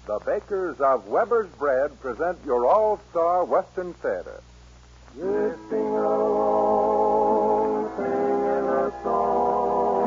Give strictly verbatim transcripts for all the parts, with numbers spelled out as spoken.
The bakers of Weber's Bread present your all-star Western Theater. Drifting along, singing a song.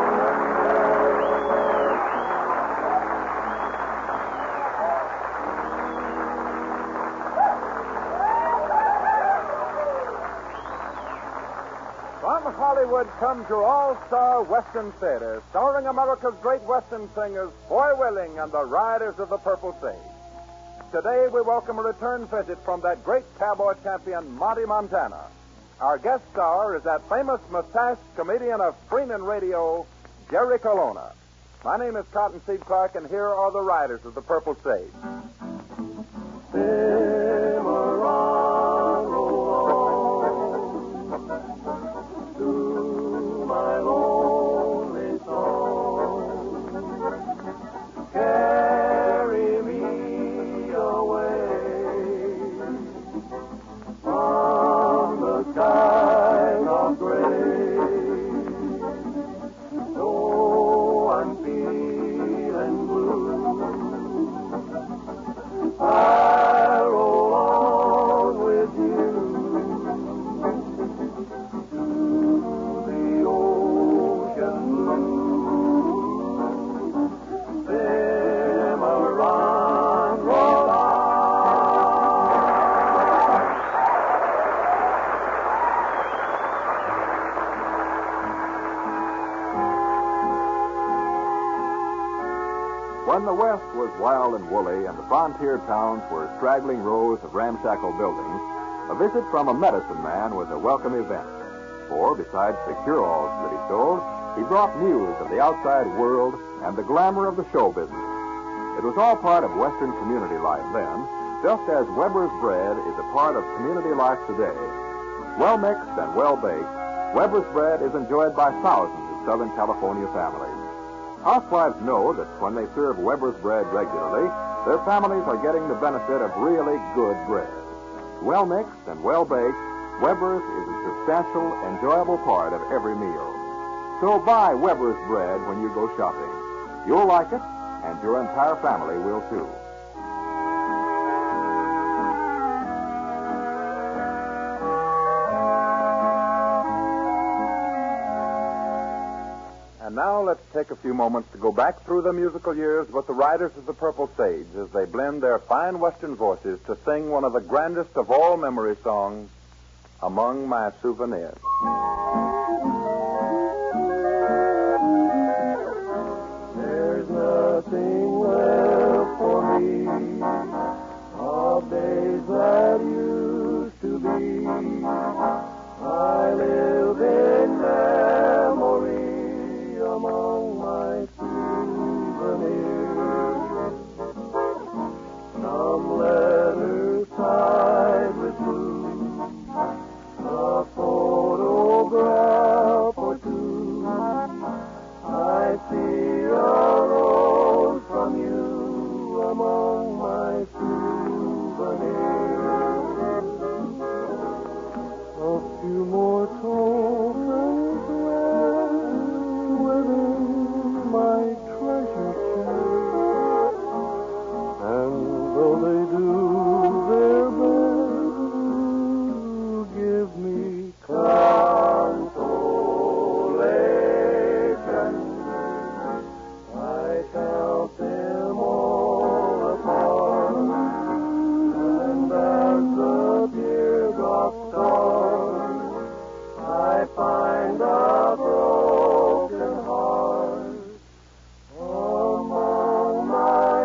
From Hollywood comes your all-star Western Theater, starring America's great Western singers, Foy Willing and the Riders of the Purple Sage. Today, we welcome a return visit from that great cowboy champion, Monty Montana. Our guest star is that famous mustached comedian of screen and radio, Jerry Colonna. My name is Cottonseed Clark, and here are the Riders of the Purple Sage. Cimarron, roll on to my lonely song. Carry me skies of gray. Though I'm feeling blue, I'll roll on with you to the ocean blue. Cimarron, roll on. When the West was wild and woolly and the frontier towns were straggling rows of ramshackle buildings, a visit from a medicine man was a welcome event. For besides the cure-alls that he sold, he brought news of the outside world and the glamour of the show business. It was all part of Western community life then, just as Weber's Bread is a part of community life today. Well mixed and well baked, Weber's Bread is enjoyed by thousands of Southern California families. Housewives know that when they serve Weber's Bread regularly, their families are getting the benefit of really good bread. Well mixed and well baked, Weber's is a substantial, enjoyable part of every meal. So buy Weber's Bread when you go shopping. You'll like it, and your entire family will too. And now let's take a few moments to go back through the musical years with the Riders of the Purple Sage as they blend their fine Western voices to sing one of the grandest of all memory songs, Among My Souvenirs. There's nothing left for me of days that used to be. I live in memory among my souvenirs. Some letters tied with blue, a photograph or two. I see a rose from you among my souvenirs. A few more tokens left within my treasure chest, and though they do their best to give me consolation, I count them all apart, and as the teardrops start, I find a broken heart among my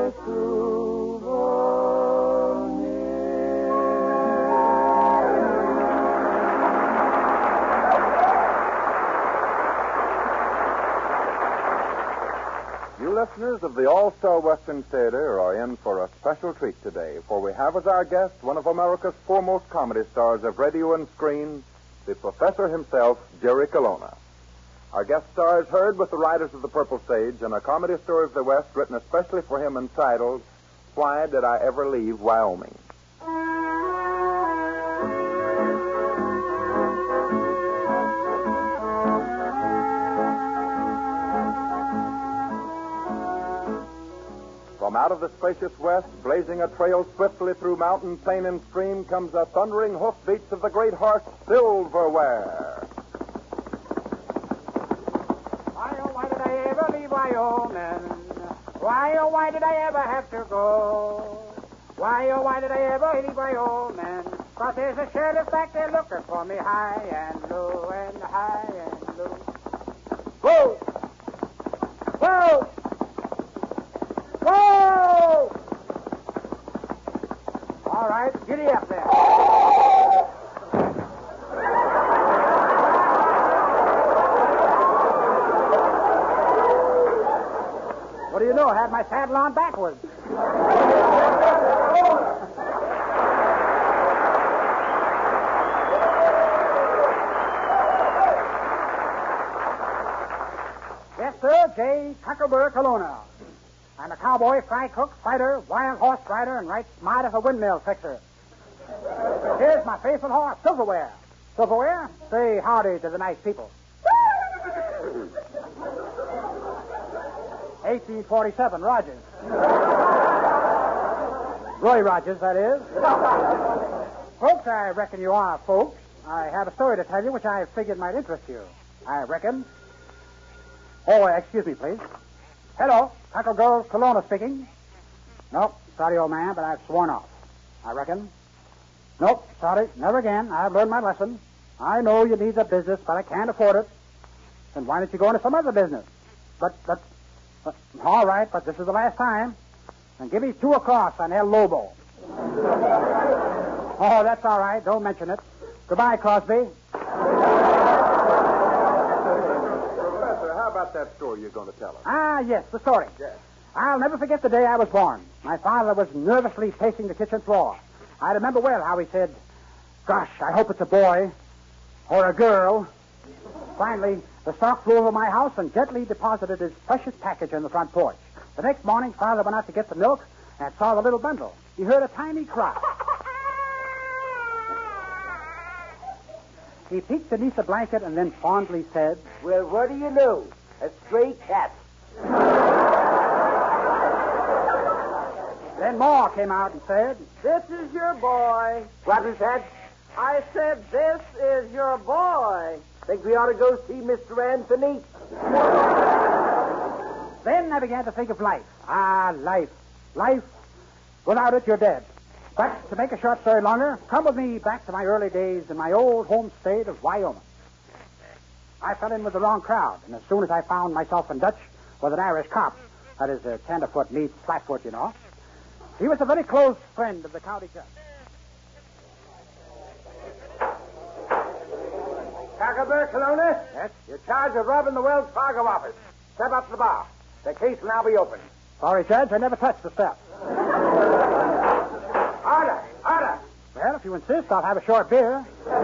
souvenirs. You listeners of the All-Star Western Theater are in for a special treat today, for we have as our guest one of America's foremost comedy stars of radio and screen, the professor himself, Jerry Colonna. Our guest star is heard with the Riders of the Purple Sage in a comedy story of the West written especially for him entitled, Why Did I Ever Leave Wyoming? From out of the spacious west, blazing a trail swiftly through mountain, plain, and stream, comes the thundering hoofbeats of the great horse, Silverware. Why, oh, why did I ever leave Wyoming? Why, oh, why did I ever have to go? Why, oh, why did I ever leave Wyoming? 'Cause there's a sheriff back there looking for me high and low and high and low. Whoa! Whoa! Whoa! All right, giddy up there. What do you know? I had my saddle on backwards. Yes, sir, J. Cuckerberg Colonna. I'm a cowboy, fry cook, fighter, wild horse rider, and right smart of a windmill fixer. Here's my faithful horse, Silverware. Silverware, say howdy to the nice people. eighteen forty-seven, Rogers. Roy Rogers, that is. Folks, I reckon you are folks. I have a story to tell you which I figured might interest you. I reckon. Oh, excuse me, please. Hello, Taco Girl Colonna speaking. Nope, sorry, old man, but I've sworn off. I reckon. Nope, sorry, never again. I've learned my lesson. I know you need the business, but I can't afford it. Then why don't you go into some other business? But, but, but all right, but this is the last time. And give me two across on El Lobo. Oh, that's all right. Don't mention it. Goodbye, Crosby. How about that story you're going to tell us? Ah, yes, the story. Yes. I'll never forget the day I was born. My father was nervously pacing the kitchen floor. I remember well how he said, "Gosh, I hope it's a boy or a girl." Finally, the stork flew over my house and gently deposited his precious package on the front porch. The next morning, Father went out to get the milk and saw the little bundle. He heard a tiny cry. He peeked beneath the blanket and then fondly said, Well, what do you know? A stray cat. Then Ma came out and said, This is your boy. What is that? I said, this is your boy. Think we ought to go see Mister Anthony? Then I began to think of life. Ah, life. Life. Without it, you're dead. But to make a short story longer, come with me back to my early days in my old home state of Wyoming. I fell in with the wrong crowd, and as soon as I found myself in Dutch with an Irish cop, that is, a tenderfoot meets flatfoot, you know, he was a very close friend of the county judge. Cuckerberg, Colonna? Yes? You're charged with robbing the Wells Fargo office. Step up to the bar. The case will now be open. Sorry, Judge, I never touched the steps. Order! Order! Well, if you insist, I'll have a short beer.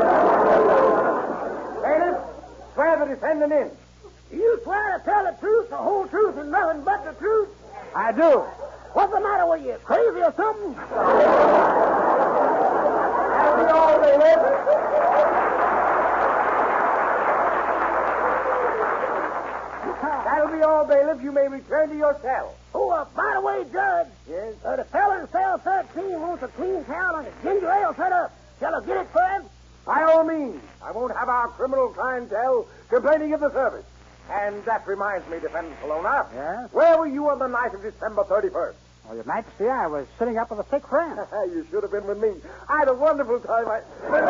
Bailiff, swear the defendant in. You swear to tell the truth, the whole truth, and nothing but the truth? I do. What's the matter with you? Crazy or something? That'll be all, bailiff. That'll be all, bailiff. You may return to your cell. Oh, uh, by the way, Judge. Yes? Uh, the fella in cell thirteen wants a clean towel and a ginger ale set up. Shall I get it for him? By all means. I won't have our criminal clientele complaining of the service. And that reminds me, Defendant Colonna. Yes? Where were you on the night of December thirty-first? Well, Your Majesty, I was sitting up with a sick friend. You should have been with me. I had a wonderful time. I...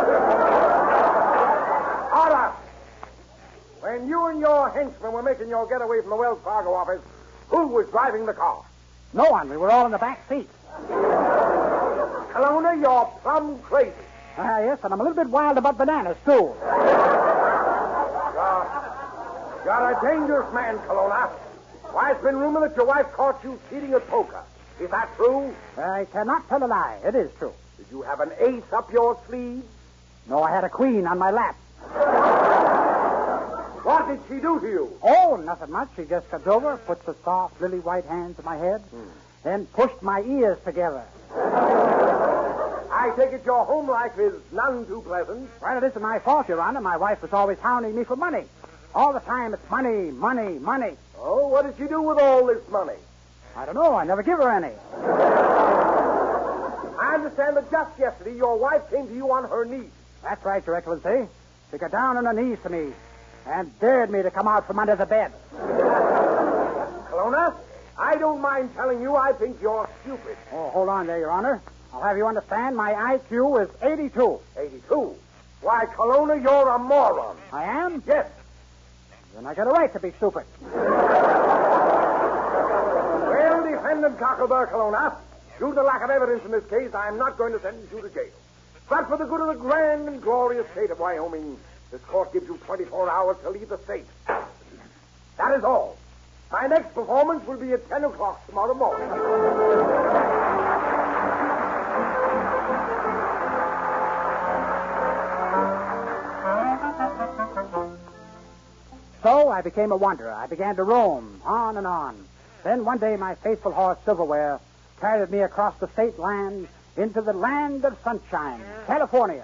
Order! When you and your henchmen were making your getaway from the Wells Fargo office, who was driving the car? No one. We were all in the back seat. Colonna, you're plumb crazy. Ah, yes, and I'm a little bit wild about bananas, too. You're, you're a dangerous man, Colonna. Why, it's been rumored that your wife caught you cheating at poker. Is that true? I cannot tell a lie. It is true. Did you have an ace up your sleeve? No, I had a queen on my lap. What did she do to you? Oh, nothing much. She just comes over, puts the soft, lily white hands on my head, Hmm. then pushed my ears together. I take it your home life is none too pleasant. Well, it isn't my fault, Your Honor. My wife was always hounding me for money. All the time, it's money, money, money. Oh, what did she do with all this money? I don't know. I never give her any. I understand that just yesterday your wife came to you on her knees. That's right, Your Excellency. She got down on her knees to me and dared me to come out from under the bed. Colonna, I don't mind telling you I think you're stupid. Oh, hold on there, Your Honor. I'll have you understand my I Q is eighty-two. eighty-two? Why, Colonna, you're a moron. I am? Yes. Then I got a right to be stupid. Well, defendant Cocklebur, Colonna, due to the lack of evidence in this case, I am not going to sentence you to jail. But for the good of the grand and glorious state of Wyoming, this court gives you twenty-four hours to leave the state. That is all. My next performance will be at ten o'clock tomorrow morning. So I became a wanderer. I began to roam on and on. Then one day my faithful horse, Silverware, carried me across the state land into the land of sunshine, California.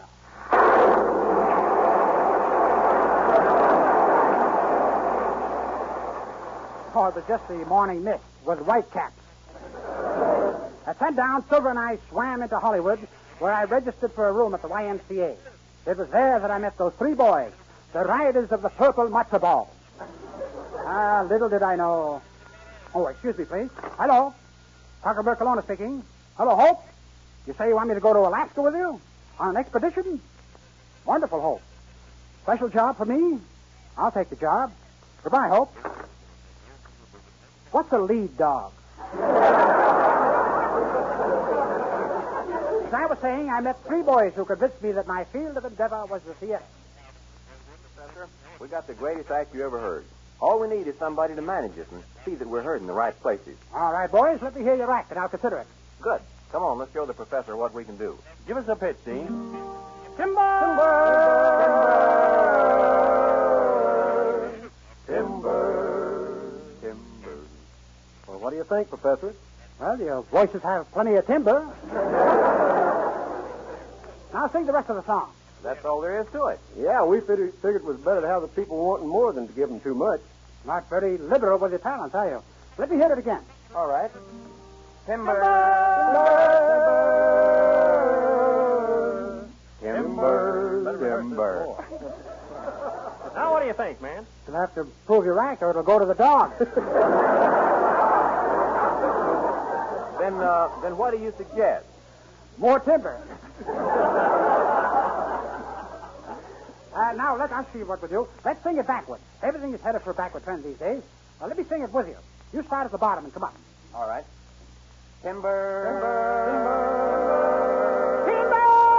Oh, it was just the morning mist with white caps. At sundown, Silver and I swam into Hollywood, where I registered for a room at the Y M C A. It was there that I met those three boys, the riders of the purple matzo ball. Ah, little did I know. Oh, excuse me, please. Hello. Cocklebur Colonna speaking. Hello, Hope. You say you want me to go to Alaska with you? On an expedition? Wonderful, Hope. Special job for me? I'll take the job. Goodbye, Hope. What's a lead dog? As I was saying, I met three boys who convinced me that my field of endeavor was the theater. Professor, we got the greatest act you ever heard. All we need is somebody to manage us and see that we're heard in the right places. All right, boys, let me hear your act, and I'll consider it. Good. Come on, let's show the professor what we can do. Give us a pitch, Dean. Timber! Timber! Timber. Well, what do you think, Professor? Well, your voices have plenty of timber. Now sing the rest of the song. That's all there is to it. Yeah, we figured, figured it was better to have the people wanting more than to give them too much. Not very liberal with your talents, are you? Let me hear it again. All right. Timber! Timber! Timber! Timber! Now, what do you think, man? You'll have to prove your rank, or it'll go to the dog. Then, uh, then what do you suggest? More timber. uh, now, let us see what we do. Let's sing it backwards. Everything is headed for a backward trend these days. Now, let me sing it with you. You start at the bottom and come up. All right. Timber! Timber! Timber!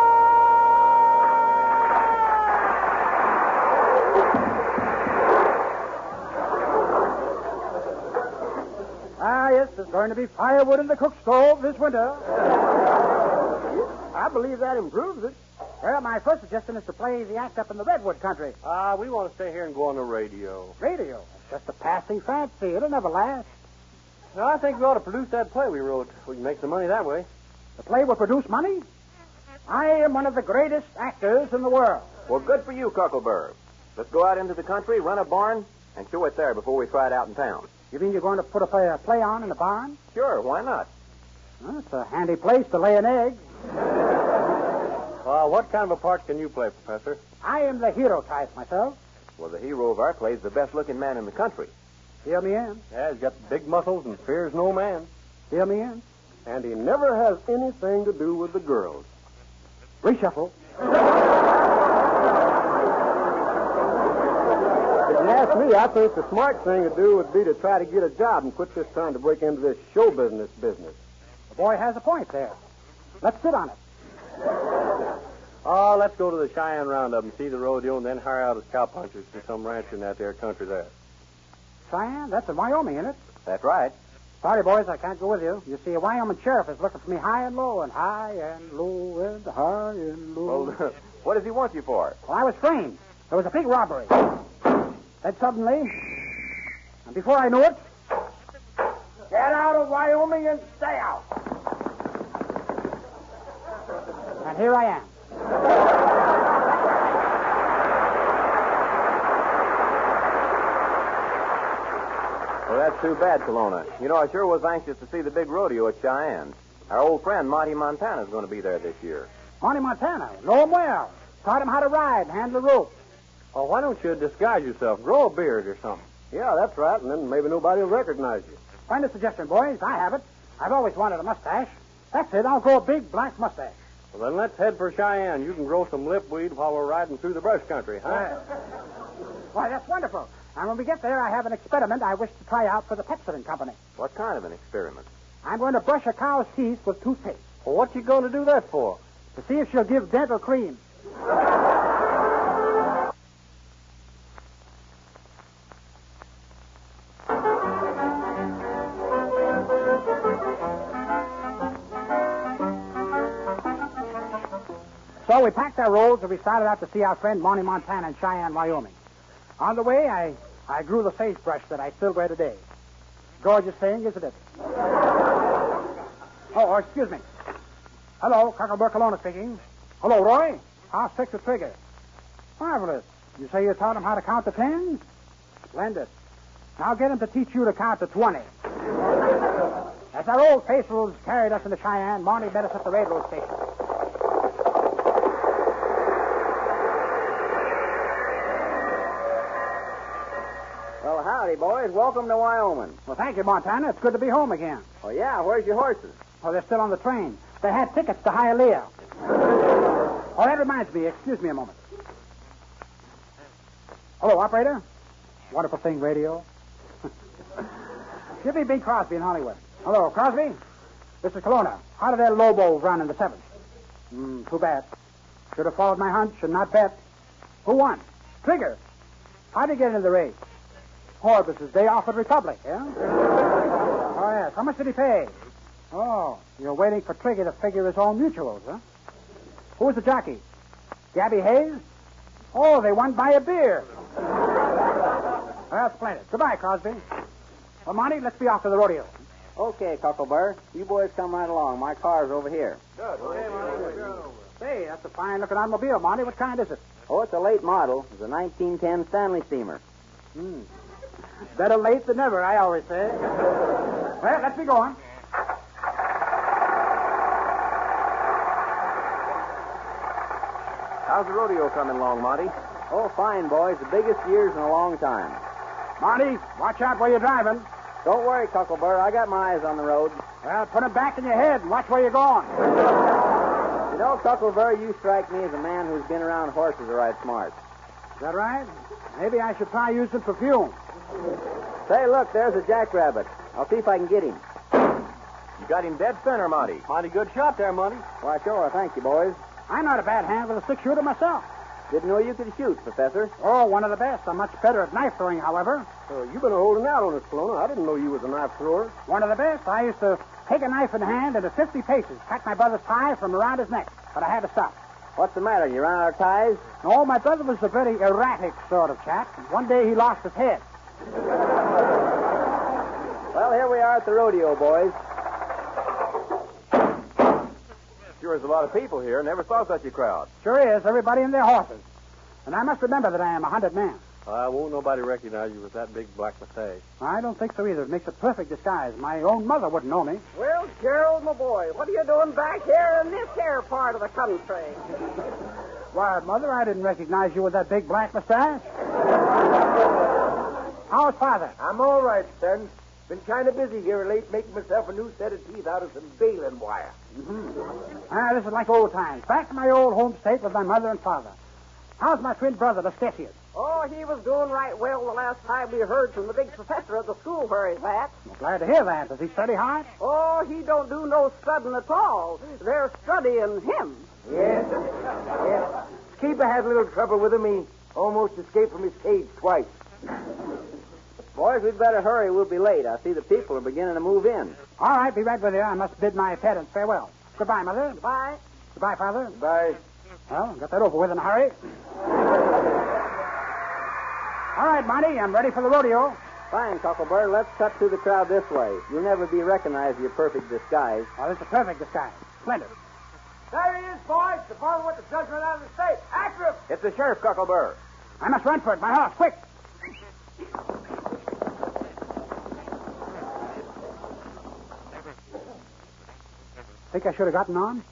Ah, yes, there's going to be firewood in the cook stove this winter. I believe that improves it. Well, my first suggestion is to play the act up in the redwood country. Ah, uh, we want to stay here and go on the radio. Radio? It's just a passing fancy. It'll never last. No, I think we ought to produce that play we wrote. We can make some money that way. The play will produce money? I am one of the greatest actors in the world. Well, good for you, Cocklebur. Let's go out into the country, run a barn, and show it there before we try it out in town. You mean you're going to put a play, a play on in the barn? Sure, why not? Well, it's a handy place to lay an egg. Uh, what kind of a part can you play, Professor? I am the hero type myself. Well, the hero of our play is the best-looking man in the country. Feel me in. Yeah, he's got big muscles and fears no man. Feel me in. And he never has anything to do with the girls. Reshuffle. If you ask me, I think the smart thing to do would be to try to get a job and quit just trying to break into this show business business. The boy has a point there. Let's sit on it. Oh, let's go to the Cheyenne Roundup and see the rodeo and then hire out as cowpunchers to some rancher in that there country there. Cheyenne? That's in Wyoming, isn't it? That's right. Sorry, boys, I can't go with you. You see, a Wyoming sheriff is looking for me high and low and high and low and high and low. Well, what does he want you for? Well, I was framed. There was a big robbery. Then suddenly, and before I knew it, Get out of Wyoming and stay out. and here I am. Well, that's too bad, Kelowna. You know, I sure was anxious to see the big rodeo at Cheyenne. Our old friend Monty Montana is going to be there this year. Monty Montana. Know him well. Taught him how to ride and handle the rope. Oh, why don't you disguise yourself? Grow a beard or something. Yeah, that's right, and then maybe nobody will recognize you. Find a suggestion, boys. I have it. I've always wanted a mustache. That's it. I'll grow a big black mustache. Well, then let's head for Cheyenne. You can grow some lipweed while we're riding through the brush country, huh? Uh, why, that's wonderful. And when we get there, I have an experiment I wish to try out for the Pepsodent Company. What kind of an experiment? I'm going to brush a cow's teeth with toothpaste. Well, what you going to do that for? To see if she'll give dental cream. So we packed our rolls and we started out to see our friend Monty Montana in Cheyenne, Wyoming. On the way, I, I grew the sagebrush that I still wear today. Gorgeous thing, isn't it? Oh, oh, excuse me. Hello, Cocklebur Kelowna speaking. Hello, Roy. How's fix the trigger? Marvelous. You say you taught him how to count to ten? Splendid. Now get him to teach you to count to twenty. As our old faithfuls carried us into Cheyenne, Monty met us at the railroad station. Well, howdy, boys. Welcome to Wyoming. Well, thank you, Montana. It's good to be home again. Oh, yeah. Where's your horses? Oh, they're still on the train. They had tickets to Hialeah. Oh, that reminds me. Excuse me a moment. Hello, operator. Wonderful thing, radio. Give me Bing Crosby in Hollywood. Hello, Crosby. This is Kelowna. How did El Lobo run in the seventh? Mm, too bad. Should have followed my hunch and not bet. Who won? Trigger. How did he get into the race? Oh, it was his day off at Republic, yeah? Oh, yes. How much did he pay? Oh, you're waiting for Trigger to figure his own mutuals, huh? Who was the jockey? Gabby Hayes? Oh, they won by a beer. Well, splendid. Goodbye, Crosby. Well, Monty, let's be off to the rodeo. Okay, Cocklebur. You boys come right along. My car's over here. Good. Say, that's a fine-looking automobile, Monty. What kind is it? Oh, it's a late model. It's a nineteen ten Stanley steamer. Hmm. Better late than never, I always say. Well, let's be going. How's the rodeo coming along, Monty? Oh, fine, boys. The biggest years in a long time. Monty, watch out where you're driving. Don't worry, Cocklebur. I got my eyes on the road. Well, put 'em back in your head and watch where you're going. You know, Cocklebur, you strike me as a man who's been around horses a right smart. Is that right? Maybe I should try using perfume. Say, look, there's a jackrabbit. I'll see if I can get him. You got him dead center, Monty. Mighty good shot there, Monty. Why, sure. Thank you, boys. I'm not a bad hand with a six-shooter myself. Didn't know you could shoot, Professor. Oh, one of the best. I'm much better at knife throwing, however. Uh, you've been holding out on us, Kelowna. I didn't know you was a knife thrower. One of the best. I used to take a knife in hand and at fifty paces cut my brother's tie from around his neck, but I had to stop. What's the matter? You ran out of ties? No, my brother was a very erratic sort of chap. One day he lost his head. Well, here we are at the rodeo, boys. Sure is a lot of people here. Never saw such a crowd. Sure is. Everybody in their horses. And I must remember that I am a hunted man. I won't nobody recognize you with that big black mustache. I don't think so either. It makes a perfect disguise. My own mother wouldn't know me. Well, Gerald, my boy, what are you doing back here in this here part of the country? Why, Mother, I didn't recognize you with that big black mustache. How's Father? I'm all right, son. Been kind of busy here late making myself a new set of teeth out of some baling wire. Mm-hmm. Ah, this is like old times. Back to my old home state with my mother and father. How's my twin brother, Lestesius? Oh, he was doing right well the last time we heard from the big professor at the school where he's at. Well, glad to hear that. Does he study hard? Oh, he don't do no studying at all. They're studying him. Yes. Yes. Skeeper had a little trouble with him. He almost escaped from his cage twice. Boys, we'd better hurry. We'll be late. I see the people are beginning to move in. All right, be right with you. I must bid my parents farewell. Goodbye, Mother. Goodbye. Goodbye, Father. Bye. Well, got that over with in a hurry. All right, Monty, I'm ready for the rodeo. Fine, Cocklebur. Let's cut through the crowd this way. You'll never be recognized in your perfect disguise. Oh, this is a perfect disguise. Splendid. There he is, boys. The fellow with the judgment out of the state. After him. It's the sheriff, Cocklebur. I must run for it. My horse, quick. Think I should have gotten on?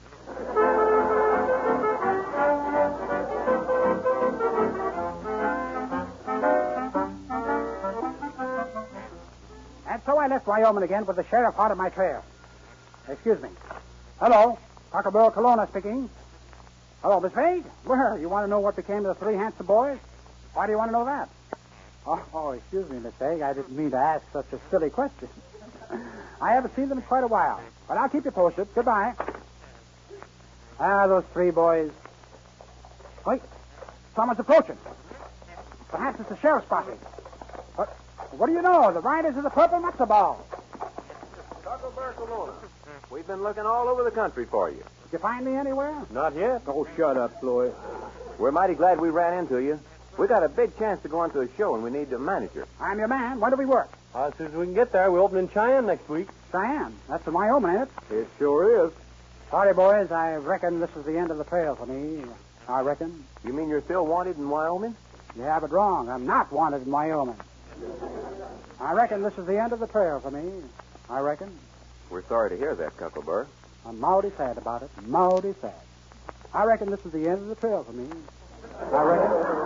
And so I left Wyoming again with the sheriff hot on my trail. Excuse me. Hello, Taco Bell Colonna speaking. Hello, Miss Vade? Well, you want to know what became of the three handsome boys? Why do you want to know that? Oh, oh, excuse me, Miss Vade. I didn't mean to ask such a silly question. I haven't seen them in quite a while. But I'll keep you posted. Goodbye. Ah, those three boys. Wait, someone's approaching. Perhaps it's the sheriff's posse. What, what do you know? The riders of the Purple Matzo Ball. Taco Barcelona. We've been looking all over the country for you. Did you find me anywhere? Not yet. Oh, shut up, Floyd. We're mighty glad we ran into you. We got a big chance to go onto a show, and we need a manager. I'm your man. When do we work? Uh, as soon as we can get there, we're opening Cheyenne next week. Cheyenne. That's in Wyoming, ain't it? It sure is. Sorry, boys. I reckon this is the end of the trail for me. I reckon. You mean you're still wanted in Wyoming? You have it wrong. I'm not wanted in Wyoming. I reckon this is the end of the trail for me. I reckon. We're sorry to hear that, Cuckleburr. I'm mighty sad about it. Mighty sad. I reckon this is the end of the trail for me. I reckon.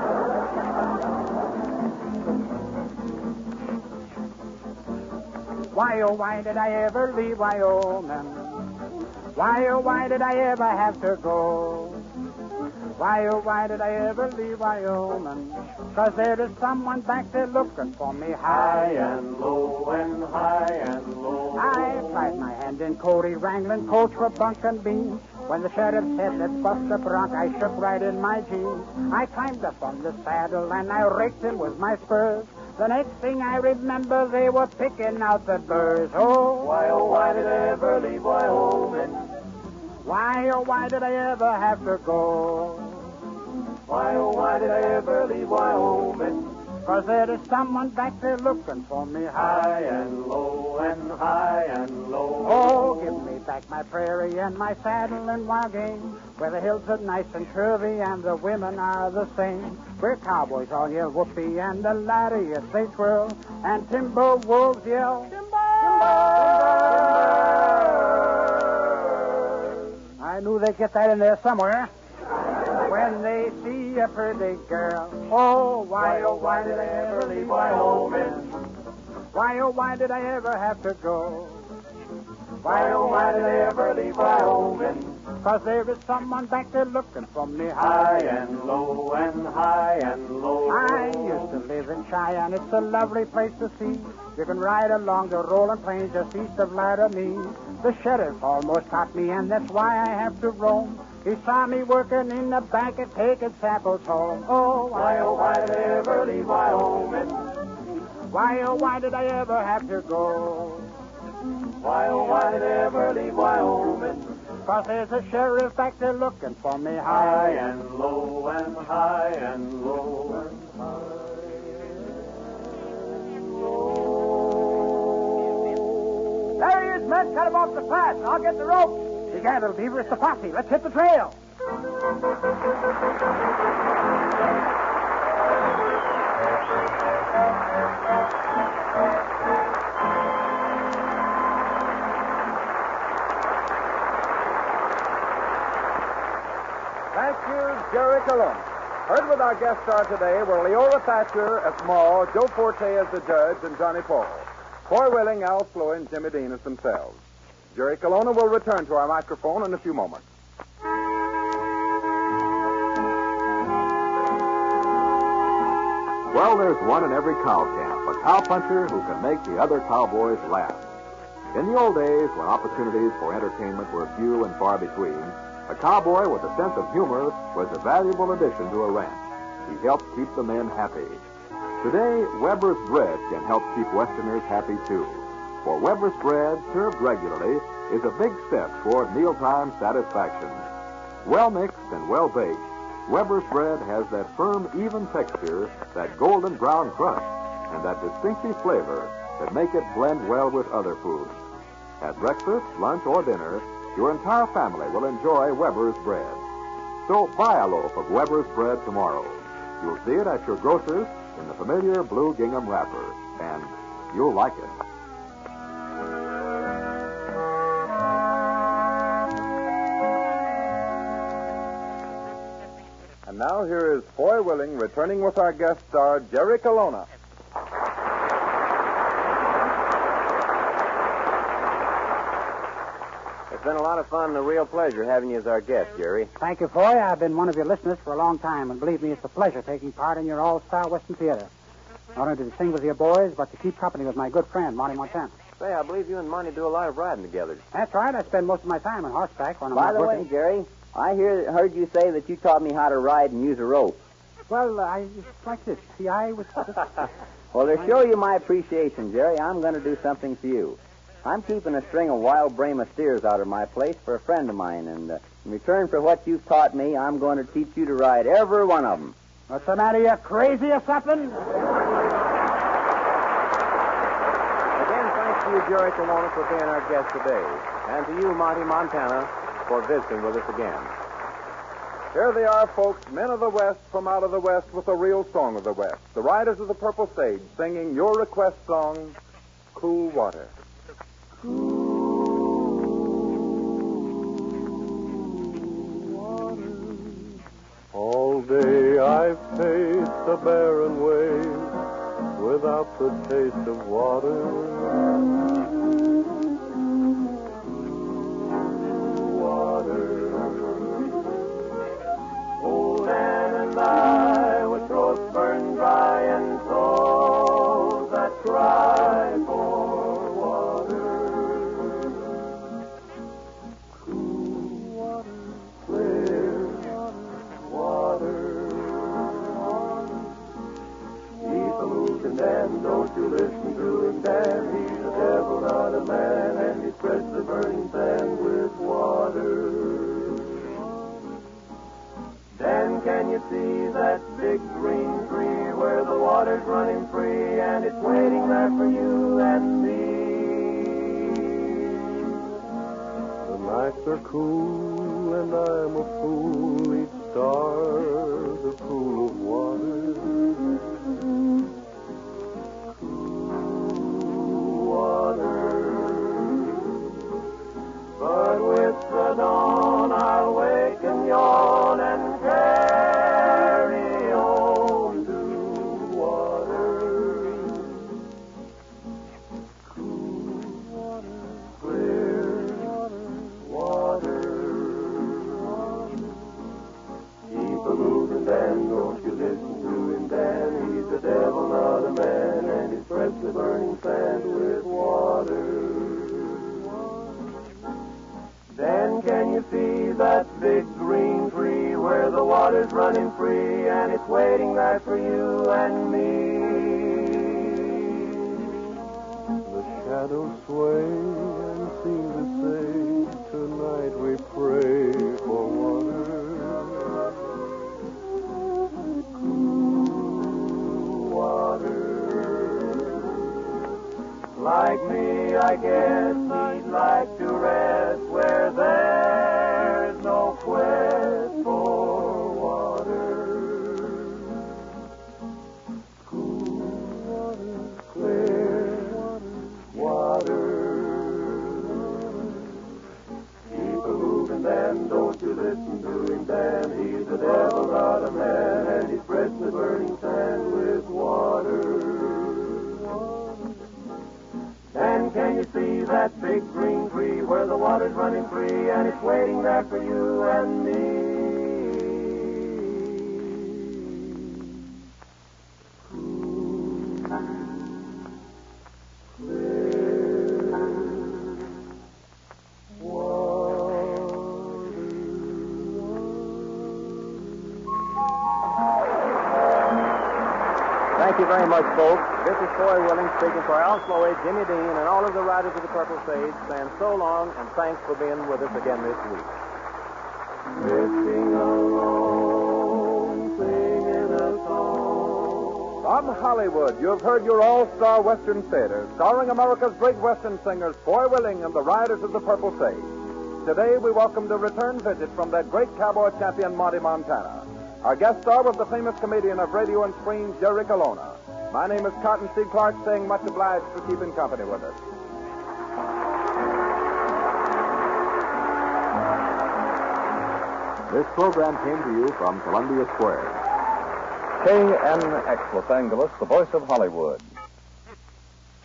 Why, oh, why did I ever leave Wyoming? Why, oh, why did I ever have to go? Why, oh, why did I ever leave Wyoming? 'Cause there is someone back there looking for me high and low and high and low. I tried my hand in Cody wrangling coach for bunk and beans. When the sheriff said, let's bust the bronc, I shook right in my jeans. I climbed up on the saddle and I raked him with my spurs. The next thing I remember, they were picking out the burrs. Oh, why, oh, why did I ever leave Wyoming? Why, oh, why did I ever have to go? Why, oh, why did I ever leave Wyoming? 'Cause there is someone back there looking for me high and low and high and low. Oh, give me back my prairie and my saddle and wild game, where the hills are nice and curvy and the women are the same, where cowboys all yell whoopee and the lariats they twirl, and timber wolves yell timber! I knew they'd get that in there somewhere. When they see a pretty girl, oh, why, oh, why did I ever leave Wyoming? Why, oh, why did I ever have to go? Why, oh, why did I ever leave Wyoming? 'Cause there is someone back there looking for me high and low and high and low. I used to live in Cheyenne. It's a lovely place to see. You can ride along the rolling plains just east of Laramie. The sheriff almost caught me, and that's why I have to roam. He saw me working in the bank and taking samples home. Oh, why, oh, why did I ever leave Wyoming? Why, oh, why did I ever have to go? Why, oh, why did I ever leave Wyoming? 'Cause there's a sheriff back there looking for me high and low and high and low and high and low. There he is, men. Cut him off the path. I'll get the rope. Begad, little beaver, it's the posse. Let's hit the trail. Thank you, Jerry Colonna. Heard with our guest star today were Leora Thatcher as Ma, Joe Forte as the judge, and Johnny Paul. Foy Willing, Al Sloy, and Jimmy Dean as themselves. Jerry Colonna will return to our microphone in a few moments. Well, there's one in every cow camp, a cowpuncher who can make the other cowboys laugh. In the old days, when opportunities for entertainment were few and far between, a cowboy with a sense of humor was a valuable addition to a ranch. He helped keep the men happy. Today, Weber's Bread can help keep Westerners happy, too. For Weber's Bread, served regularly, is a big step toward mealtime satisfaction. Well mixed and well baked, Weber's Bread has that firm, even texture, that golden brown crust, and that distinctive flavor that make it blend well with other foods. At breakfast, lunch, or dinner, your entire family will enjoy Weber's Bread. So buy a loaf of Weber's Bread tomorrow. You'll see it at your grocer's in the familiar blue gingham wrapper, and you'll like it. now here is Foy Willing returning with our guest star, Jerry Colonna. It's been a lot of fun and a real pleasure having you as our guest, Jerry. Thank you, Foy. I've been one of your listeners for a long time, and believe me, it's a pleasure taking part in your all-star Western theater. Not only to sing with your boys, but to keep company with my good friend, Monty Montana. Say, I believe you and Monty do a lot of riding together. That's right. I spend most of my time on horseback when I'm By not the working. way, Jerry, I hear, heard you say that you taught me how to ride and use a rope. Well, uh, I it's like this. See, I was... Well, to show you my appreciation, Jerry, I'm going to do something for you. I'm keeping a string of wild Brahma steers out of my place for a friend of mine, and uh, in return for what you've taught me, I'm going to teach you to ride every one of them. What's the matter? You crazy or something? Again, thanks to you, Jerry Colonna, for being our guest today. And to you, Monty Montana, for visiting with us again. Here they are, folks, men of the West from out of the West with the real song of the West. The Riders of the Purple Sage singing your request song, Cool Water. All day I've paced the barren ways without the taste of water. Water. Old Ann and I, with throats burned dry and souls that cry for water. Cool water, clear water. Keep a moving, Dan, don't you listen to him, Dan. He's a devil, not a man, and he spreads the burning sand with water. Dan, can you see that big green tree where the water's running free and it's waiting there for you and me? The nights are cool and I'm a fool. Each star's a pool of water. Cool water. But with the dawn I'll wake and yawn and carry on to water. Cool water, clear water. Keep a moving, Dan, don't you listen to him, Dan. He's the devil, not a man, and he spreads the burning sand with water. Dan, can you see that big green tree where the water's running free and it's waiting there for you and me? The shadows sway and seem to say, tonight we pray for water. Cool water. Like me, I guess he'd like to rest where there's no quest for water. Cool water, clear water. Keep a moving, Dan, don't you listen to him, Dan. He's the devil, not a man, and he spreads the burning sand with water. And can you see that big green tree where the water's running free and it's waiting there for you and me? Thank you very much, folks. This is Foy Willing speaking for Al Sloey, Jimmy Dean, and all of the Riders of the Purple Sage, saying so long and thanks for being with us again this week. Drifting alone, singing a song. From Hollywood, you have heard your all-star Western theater, starring America's great Western singers, Foy Willing and the Riders of the Purple Sage. Today, we welcome a return visit from that great cowboy champion, Monty Montana. Our guest star was the famous comedian of radio and screen, Jerry Colonna. My name is Cotton C. Clark, saying much obliged for keeping company with us. This program came to you from Columbia Square. K N X Los Angeles, the voice of Hollywood.